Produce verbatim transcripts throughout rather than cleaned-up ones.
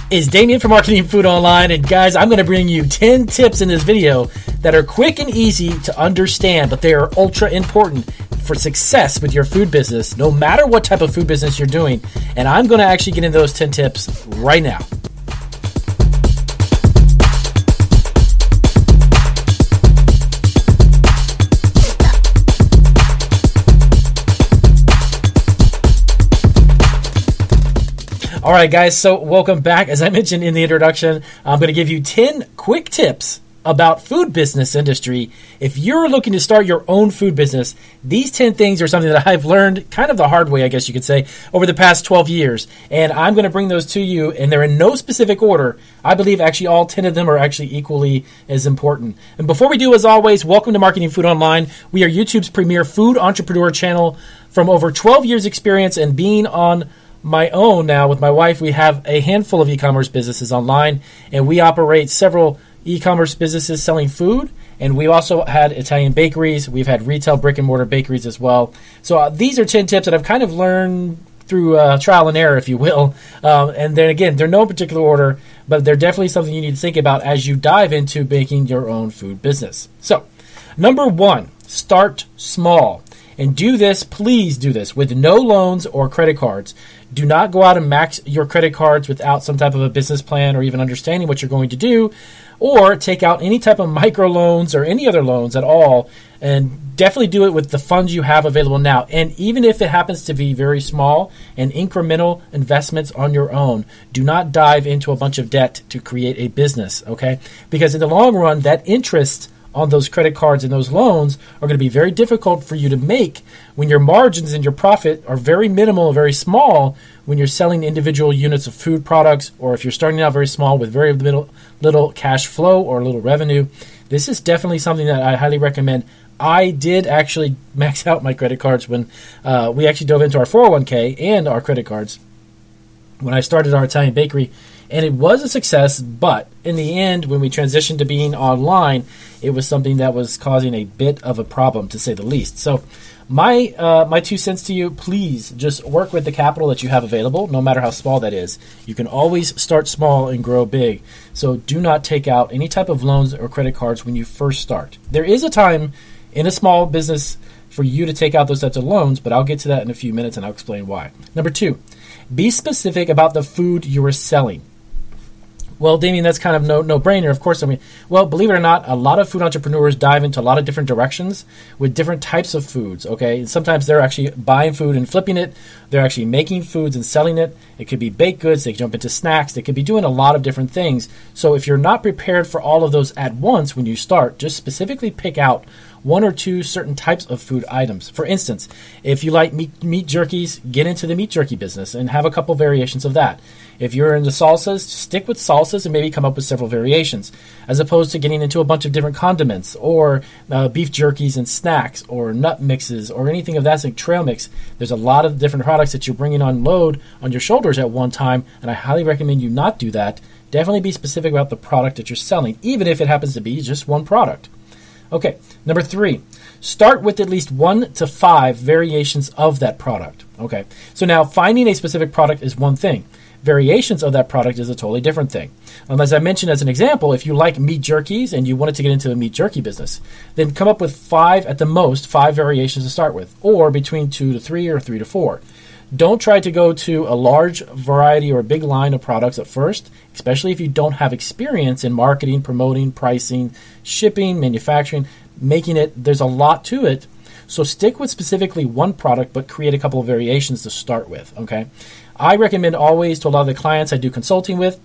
Is Damien from Marketing Food Online, and guys, I'm going to bring you ten tips in this video that are quick and easy to understand, but they are ultra important for success with your food business, no matter what type of food business you're doing. And I'm going to actually get into those ten tips right now. All right, guys, so welcome back. As I mentioned in the introduction, I'm going to give you ten quick tips about food business industry. If you're looking to start your own food business, these ten things are something that I've learned kind of the hard way, I guess you could say, over the past twelve years. And I'm going to bring those to you, and they're in no specific order. I believe actually all ten of them are actually equally as important. And before we do, as always, welcome to Marketing Food Online. We are YouTube's premier food entrepreneur channel. From over twelve years experience and being on my own now with my wife, we have a handful of e-commerce businesses online, and we operate several e-commerce businesses selling food, and we also had Italian bakeries. We've had retail brick and mortar bakeries as well. So uh, these are ten tips that I've kind of learned through uh, trial and error, if you will. Um, and then again, they're no particular order, but they're definitely something you need to think about as you dive into making your own food business. So number one, start small. And do this, please do this, with no loans or credit cards. Do not go out and max your credit cards without some type of a business plan or even understanding what you're going to do, or take out any type of micro loans or any other loans at all. And definitely do it with the funds you have available now. And even if it happens to be very small and incremental investments on your own, do not dive into a bunch of debt to create a business, okay? Because in the long run, that interest on those credit cards and those loans are going to be very difficult for you to make when your margins and your profit are very minimal, very small when you're selling individual units of food products, or if you're starting out very small with very little, little cash flow or little revenue. This is definitely something that I highly recommend. I did actually max out my credit cards when uh, we actually dove into our four oh one k and our credit cards when I started our Italian bakery. And it was a success, but in the end, when we transitioned to being online, it was something that was causing a bit of a problem, to say the least. So my uh, my two cents to you, please just work with the capital that you have available, no matter how small that is. You can always start small and grow big. So do not take out any type of loans or credit cards when you first start. There is a time in a small business for you to take out those types of loans, but I'll get to that in a few minutes and I'll explain why. Number two, be specific about the food you are selling. Well, Damien, that's kind of no no brainer. Of course, I mean, well, believe it or not, a lot of food entrepreneurs dive into a lot of different directions with different types of foods. Okay, and sometimes they're actually buying food and flipping it. They're actually making foods and selling it. It could be baked goods. They jump into snacks. They could be doing a lot of different things. So if you're not prepared for all of those at once when you start, just specifically pick out one or two certain types of food items. For instance, if you like meat, meat jerkies, get into the meat jerky business and have a couple variations of that. If you're into salsas, stick with salsas and maybe come up with several variations, as opposed to getting into a bunch of different condiments or uh, beef jerkies and snacks or nut mixes or anything of that, like trail mix. There's a lot of different products that you're bringing on load on your shoulders at one time, and I highly recommend you not do that. Definitely be specific about the product that you're selling, even if it happens to be just one product. Okay, number three, start with at least one to five variations of that product. Okay, so now finding a specific product is one thing. Variations of that product is a totally different thing. Um, as I mentioned as an example, if you like meat jerkies and you wanted to get into the meat jerky business, then come up with five, at the most, five variations to start with, or between two to three or three to four. Don't try to go to a large variety or a big line of products at first, especially if you don't have experience in marketing, promoting, pricing, shipping, manufacturing, making it. There's a lot to it. So stick with specifically one product, but create a couple of variations to start with, okay? I recommend always to a lot of the clients I do consulting with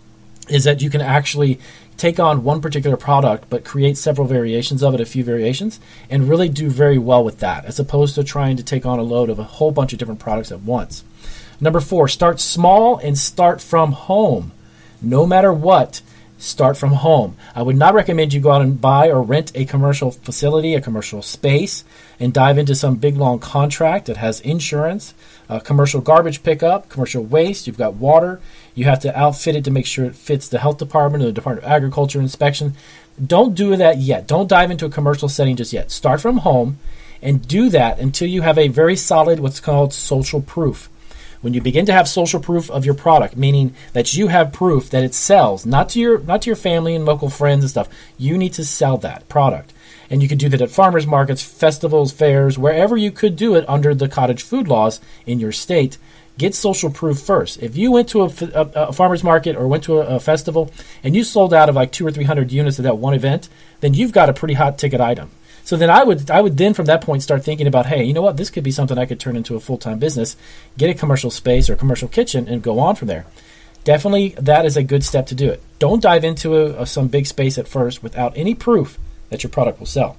is that you can actually take on one particular product but create several variations of it, a few variations, and really do very well with that, as opposed to trying to take on a load of a whole bunch of different products at once. Number four, start small and start from home. No matter what, start from home. I would not recommend you go out and buy or rent a commercial facility, a commercial space, and dive into some big, long contract that has insurance, uh, commercial garbage pickup, commercial waste. You've got water. You have to outfit it to make sure it fits the health department or the Department of Agriculture inspection. Don't do that yet. Don't dive into a commercial setting just yet. Start from home and do that until you have a very solid, what's called social proof. When you begin to have social proof of your product, meaning that you have proof that it sells, not to your not to your family and local friends and stuff, you need to sell that product. And you can do that at farmers markets, festivals, fairs, wherever you could do it under the cottage food laws in your state. Get social proof first. If you went to a, a, a farmer's market or went to a, a festival and you sold out of like two or three hundred units at that one event, then you've got a pretty hot ticket item. So then I would I would then from that point start thinking about, hey, you know what, this could be something I could turn into a full-time business, get a commercial space or a commercial kitchen, and go on from there. Definitely that is a good step to do it. Don't dive into a, a, some big space at first without any proof that your product will sell.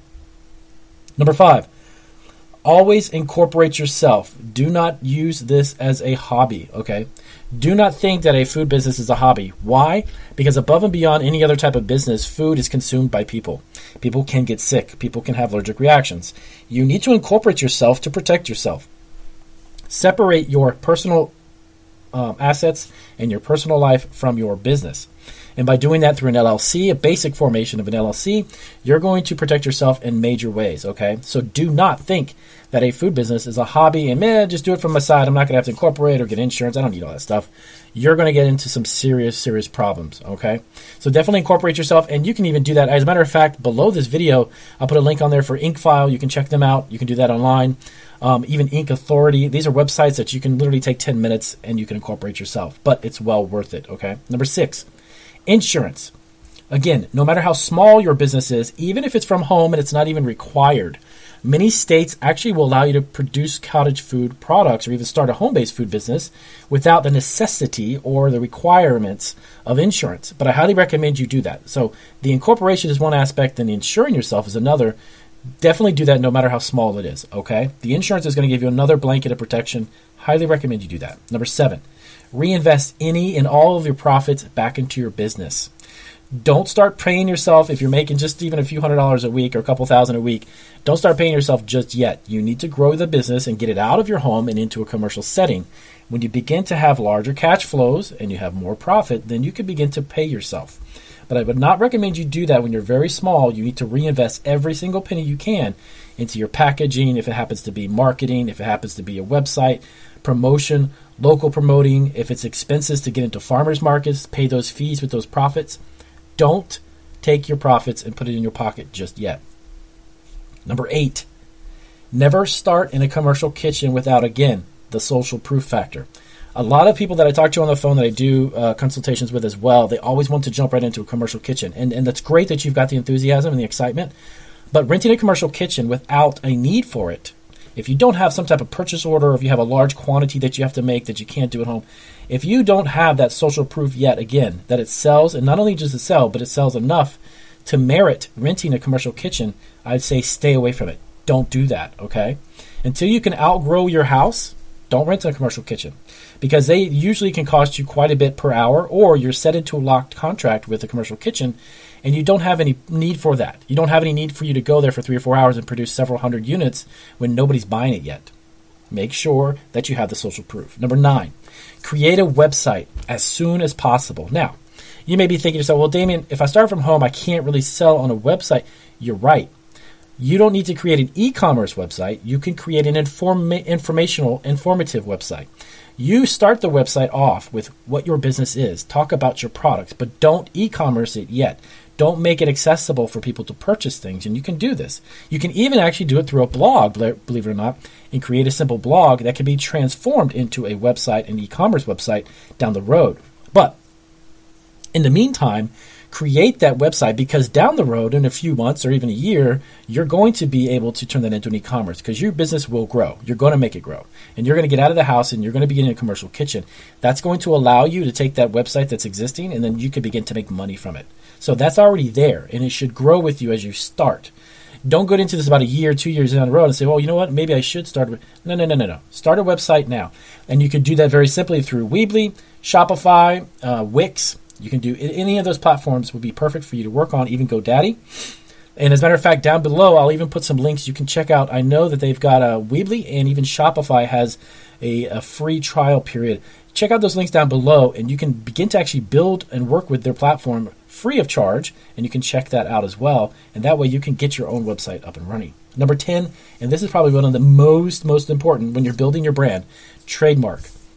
Number five, always incorporate yourself. Do not use this as a hobby, okay? Do not think that a food business is a hobby. Why? Because above and beyond any other type of business, food is consumed by people. People can get sick. People can have allergic reactions. You need to incorporate yourself to protect yourself. Separate your personal um, assets and your personal life from your business. And by doing that through an L L C, a basic formation of an L L C, you're going to protect yourself in major ways, okay? So do not think that a food business is a hobby and, man, just do it from my side. I'm not going to have to incorporate or get insurance. I don't need all that stuff. You're going to get into some serious, serious problems, okay? So definitely incorporate yourself, and you can even do that. As a matter of fact, below this video, I'll put a link on there for Incfile. You can check them out. You can do that online. Um, even Inc Authority. These are websites that you can literally take ten minutes and you can incorporate yourself, but it's well worth it, okay? Number six, insurance. Again, no matter how small your business is, even if it's from home and it's not even required, many states actually will allow you to produce cottage food products or even start a home-based food business without the necessity or the requirements of insurance. But I highly recommend you do that. So the incorporation is one aspect and the insuring yourself is another. Definitely do that no matter how small it is, okay? The insurance is going to give you another blanket of protection. Highly recommend you do that. Number seven, reinvest any and all of your profits back into your business. Don't start paying yourself if you're making just even a few hundred dollars a week or a couple thousand a week. Don't start paying yourself just yet. You need to grow the business and get it out of your home and into a commercial setting. When you begin to have larger cash flows and you have more profit, then you can begin to pay yourself. But I would not recommend you do that when you're very small. You need to reinvest every single penny you can into your packaging, if it happens to be marketing, if it happens to be a website, promotion, local promoting, if it's expenses to get into farmers markets, pay those fees with those profits. Don't take your profits and put it in your pocket just yet. Number eight, never start in a commercial kitchen without, again, the social proof factor. A lot of people that I talk to on the phone that I do uh, consultations with as well, they always want to jump right into a commercial kitchen. And, and that's great that you've got the enthusiasm and the excitement. But renting a commercial kitchen without a need for it, if you don't have some type of purchase order, or if you have a large quantity that you have to make that you can't do at home, if you don't have that social proof yet, again, that it sells, and not only does it sell, but it sells enough to merit renting a commercial kitchen, I'd say stay away from it. Don't do that, okay? Until you can outgrow your house, don't rent a commercial kitchen, because they usually can cost you quite a bit per hour, or you're set into a locked contract with a commercial kitchen, and you don't have any need for that. You don't have any need for you to go there for three or four hours and produce several hundred units when nobody's buying it yet. Make sure that you have the social proof. Number nine, create a website as soon as possible. Now, you may be thinking to yourself, well, Damien, if I start from home, I can't really sell on a website. You're right. You don't need to create an e-commerce website. You can create an inform- informational, informative website. You start the website off with what your business is. Talk about your products, but don't e-commerce it yet. Don't make it accessible for people to purchase things, and you can do this. You can even actually do it through a blog, believe it or not, and create a simple blog that can be transformed into a website, an e-commerce website down the road. But in the meantime, create that website, because down the road, in a few months or even a year, you're going to be able to turn that into an e-commerce, because your business will grow. You're going to make it grow. And you're going to get out of the house and you're going to begin in a commercial kitchen. That's going to allow you to take that website that's existing, and then you can begin to make money from it. So that's already there, and it should grow with you as you start. Don't go into this about a year, two years down the road and say, well, you know what, maybe I should start. With... No, no, no, no, no. Start a website now. And you can do that very simply through Weebly, Shopify, uh, Wix. You can do any of those platforms would be perfect for you to work on, even GoDaddy. And as a matter of fact, down below, I'll even put some links you can check out. I know that they've got a Weebly, and even Shopify has a, a free trial period. Check out those links down below, and you can begin to actually build and work with their platform free of charge, and you can check that out as well. And that way you can get your own website up and running. Number ten, and this is probably one of the most, most important when you're building your brand, trademark.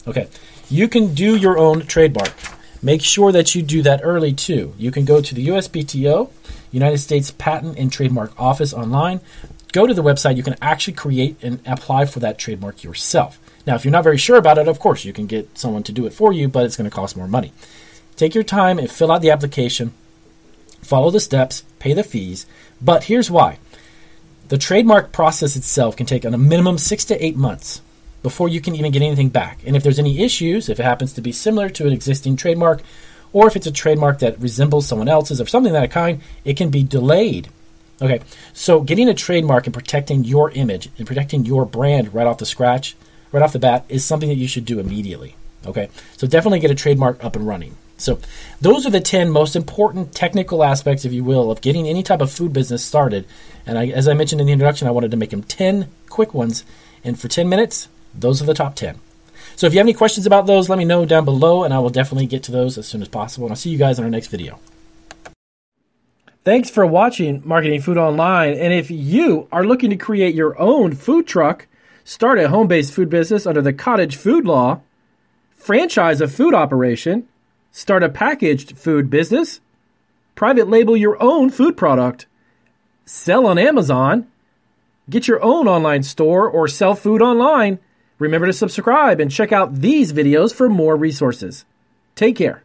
Okay, you can do your own trademark. Make sure that you do that early too. You can go to the U S P T O, United States Patent and Trademark Office online. Go to the website. You can actually create and apply for that trademark yourself. Now, if you're not very sure about it, of course, you can get someone to do it for you, but it's going to cost more money. Take your time and fill out the application. Follow the steps, pay the fees. But here's why. The trademark process itself can take on a minimum six to eight months before you can even get anything back. And if there's any issues, if it happens to be similar to an existing trademark, or if it's a trademark that resembles someone else's or something of that kind, it can be delayed. Okay, so getting a trademark and protecting your image and protecting your brand right off the scratch, right off the bat, is something that you should do immediately. Okay, so definitely get a trademark up and running. So those are the ten most important technical aspects, if you will, of getting any type of food business started. And I, as I mentioned in the introduction, I wanted to make them ten quick ones. And for ten minutes, those are the top ten. So if you have any questions about those, let me know down below, and I will definitely get to those as soon as possible. And I'll see you guys in our next video. Thanks for watching Marketing Food Online. And if you are looking to create your own food truck, start a home-based food business under the Cottage Food Law, franchise a food operation, start a packaged food business, private label your own food product, sell on Amazon, get your own online store, or sell food online, remember to subscribe and check out these videos for more resources. Take care.